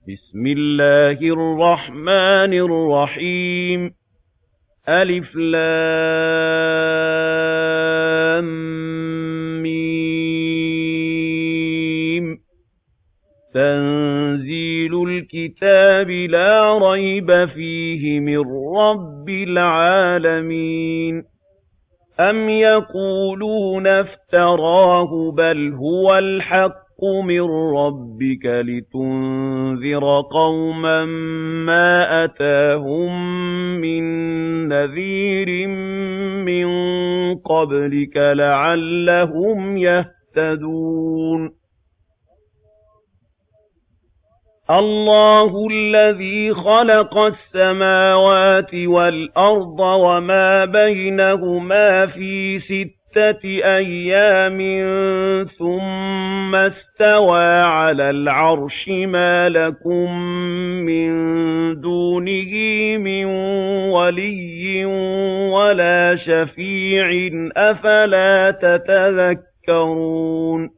بسم الله الرحمن الرحيم ألف لام ميم تنزيل الكتاب لا ريب فيه من رب العالمين أم يقولون افتراه بل هو الحق من ربك لتنذر قوما ما أتاهم من نذير من قبلك لعلهم يهتدون الله الذي خلق السماوات والأرض وما بينهما في 6 أيام ثم استوى على العرش ما لكم من دونه من ولي ولا شفيع أفلا تتذكرون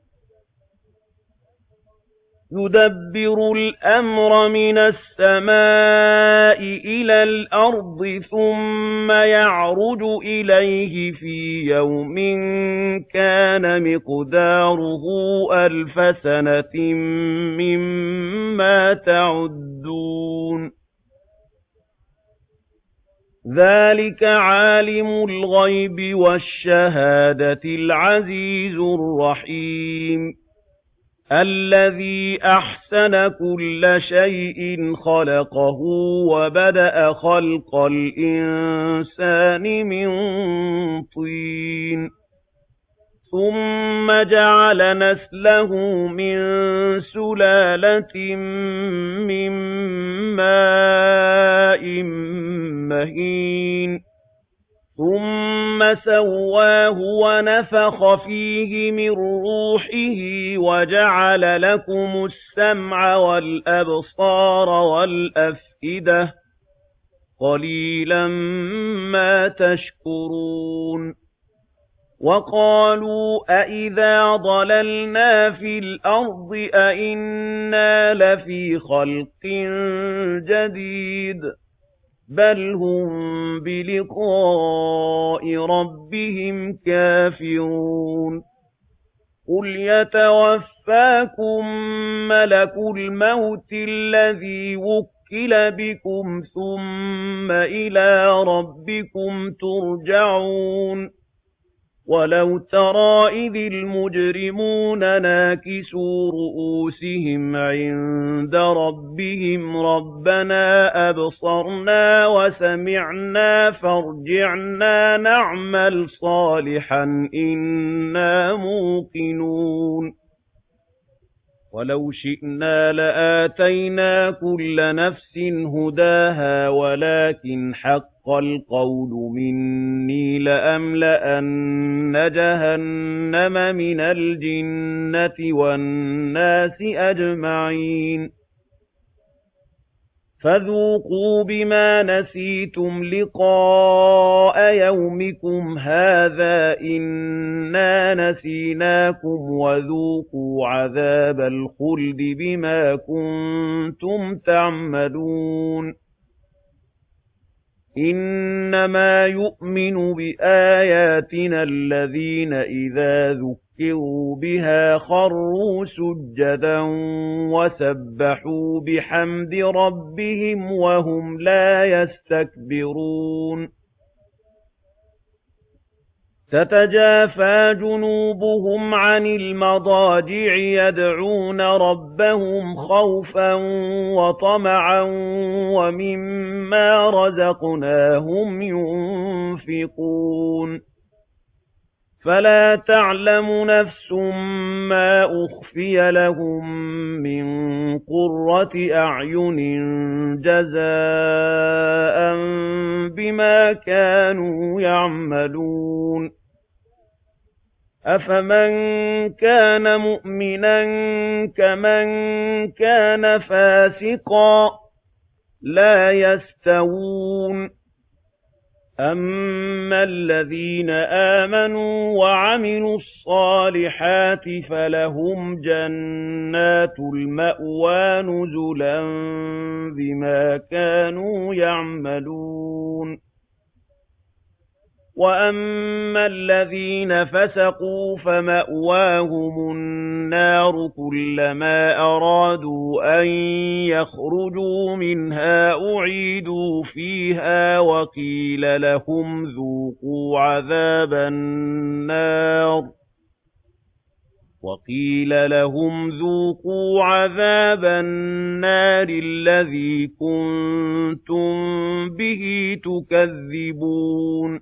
يُدَبِّرُ الْأَمْرَ مِنَ السَّمَاءِ إِلَى الْأَرْضِ ثُمَّ يَعْرُجُ إِلَيْهِ فِي يَوْمٍ كَانَ مِقْدَارُهُ أَلْفَ سَنَةٍ مِّمَّا تَعُدُّونَ ذَلِكَ عَالِمُ الْغَيْبِ وَالشَّهَادَةِ الْعَزِيزُ الرَّحِيمُ الذي أحسن كل شيء خلقه وبدأ خلق الإنسان من طين ثم جعل نسله من سلالة من ماء مهين ثُمَّ سَوَّاهُ وَنَفَخَ فِيهِ مِن رُّوحِهِ وَجَعَلَ لَكُمُ السَّمْعَ وَالْأَبْصَارَ وَالْأَفْئِدَةَ ۚ قَلِيلًا مَّا تَشْكُرُونَ وَقَالُوا أَإِذَا ضَلَلْنَا فِي الْأَرْضِ أَإِنَّا لَفِي خَلْقٍ جَدِيدٍ بَلْ هُم بِلِقَاءِ رَبِّهِمْ كَافِرُونَ قُلْ يَتَوَفَّاكُم مَّلَكُ الْمَوْتِ الَّذِي وُكِّلَ بِكُمْ ثُمَّ إِلَىٰ رَبِّكُمْ تُرْجَعُونَ وَلَوْ تَرَىٰ إِذِ الْمُجْرِمُونَ نَاكِسُو رُءُوسِهِمْ عِندَ رَبِّهِمْ رَبَّنَا أَبْصَرْنَا وَسَمِعْنَا فَارْجِعْنَا نَعْمَلْ صَالِحًا إِنَّا مُوقِنُونَ وَلَوْ شِئْنَا لَآتَيْنَا كُلَّ نَفْسٍ هُدَاهَا وَلَٰكِنْ حَقَّ الْقَوْلُ مِنِّي لَأَمْلَأَنَّ جَهَنَّمَ مِنَ الْجِنَّةِ وَالنَّاسِ أَجْمَعِينَ فَذُوقُوا بِمَا نَسِيتُمْ لِقَاءَ يَوْمِكُمْ هَٰذَا إِنَّا نَسِينَاكُمْ وَذُوقُوا عَذَابَ الْخُلْدِ بِمَا كُنتُمْ تَعْمَلُونَ إِنَّمَا يُؤْمِنُ بِآيَاتِنَا الَّذِينَ إِذَا ذُكِّرُوا بِهَا خَرُّوا سُجَّدًا وَسَبَّحُوا بِحَمْدِ رَبِّهِمْ وَهُمْ لَا يَسْتَكْبِرُونَ تَتَجَافَىٰ جُنُوبُهُمْ عَنِ الْمَضَاجِعِ يَدْعُونَ رَبَّهُمْ خَوْفًا وَطَمَعًا وَمِمَّا رَزَقْنَاهُمْ يُنفِقُونَ فَلَا تَعْلَمُ نَفْسٌ مَّا أُخْفِيَ لَهُم مِّن قُرَّةِ أَعْيُنٍ جَزَاءً بِمَا كَانُوا يَعْمَلُونَ أَفَمَن كَانَ مُؤْمِنًا كَمَن كَانَ فَاسِقًا ۚ لَّا يَسْتَوُونَ أَمَّا الَّذِينَ آمَنُوا وَعَمِلُوا الصَّالِحَاتِ فَلَهُمْ جَنَّاتُ الْمَأْوَىٰ نُزُلًا بِمَا كَانُوا يَعْمَلُونَ وَأَمَّا الَّذِينَ فَسَقُوا فَمَأْوَاهُمُ النَّارُ كُلَّمَا أَرَادُوا أَن يَخْرُجُوا مِنْهَا أُعِيدُوا فِيهَا وَقِيلَ لَهُمْ ذُوقُوا عَذَابَ النَّارِ الَّذِي كُنتُم بِهِ تُكَذِّبُونَ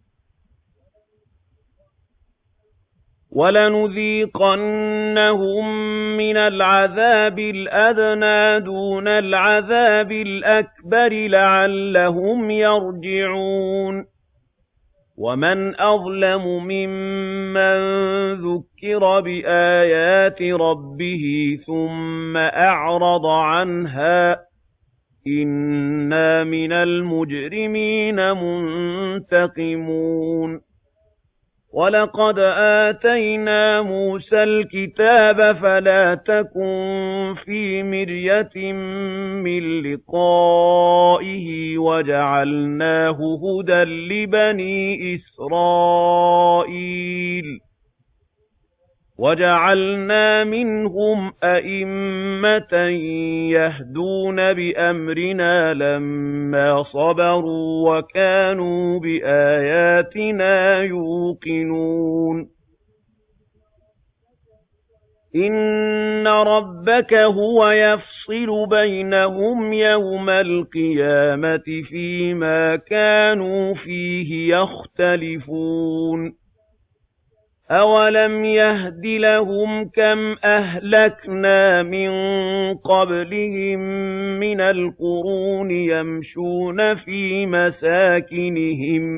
وَلَنُذِيقَنَّهُم مِّنَ الْعَذَابِ الْأَدْنَىٰ دُونَ الْعَذَابِ الْأَكْبَرِ لَعَلَّهُمْ يَرْجِعُونَ وَمَنْ أَظْلَمُ مِمَّن ذُكِّرَ بِآيَاتِ رَبِّهِ ثُمَّ أَعْرَضَ عَنْهَا ۚ إِنَّا مِنَ الْمُجْرِمِينَ مُنتَقِمُونَ وَلَقَدْ آتَيْنَا مُوسَى الْكِتَابَ فَلَا تَكُن فِي مِرْيَةٍ مِّن لِّقَائِهِ وَجَعَلْنَاهُ هُدًى لِّبَنِي إِسْرَائِيلَ وَجَعَلْنَا مِنْهُمْ أَئِمَّةً يَهْدُونَ بِأَمْرِنَا لَمَّا صَبَرُوا وَكَانُوا بِآيَاتِنَا يُوقِنُونَ إِنَّ رَبَّكَ هُوَ يَفْصِلُ بَيْنَهُمْ يَوْمَ الْقِيَامَةِ فِيمَا كَانُوا فِيهِ يَخْتَلِفُونَ أَوَلَمْ يَهْدِ لَهُمْ كَمْ أَهْلَكْنَا مِن قَبْلِهِم مِّنَ الْقُرُونِ يَمْشُونَ فِي مَسَاكِنِهِمْ ۗ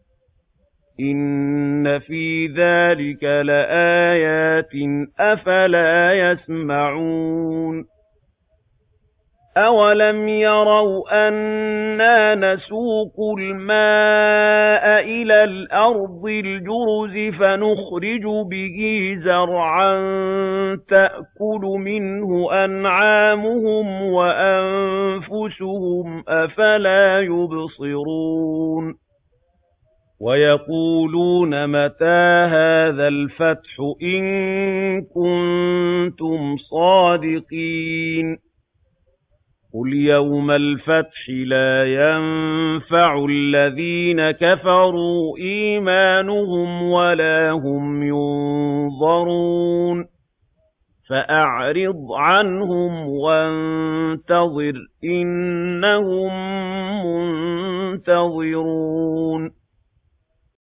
إِنَّ فِي ذَٰلِكَ لَآيَاتٍ ۖ أَفَلَا يَسْمَعُونَ أَوَلَمْ يَرَوْا أَنَّا نَسُوقُ الْمَاءَ إِلَى الْأَرْضِ الْجُرُزِ فَنُخْرِجُ بِهِ زَرْعًا تَأْكُلُ مِنْهُ أَنْعَامُهُمْ وَأَنفُسُهُمْ ۖ أَفَلَا يُبْصِرُونَ وَيَقُولُونَ مَتَىٰ هَٰذَا الْفَتْحُ إِن كُنتُمْ صَادِقِينَ قُلْ يَوْمَ الْفَتْحِ لَا يَنفَعُ الَّذِينَ كَفَرُوا إِيمَانُهُمْ وَلَا هُمْ يُنظَرُونَ فَأَعْرِضْ عَنْهُمْ وَانتَظِرْ إِنَّهُم مُّنتَظِرُونَ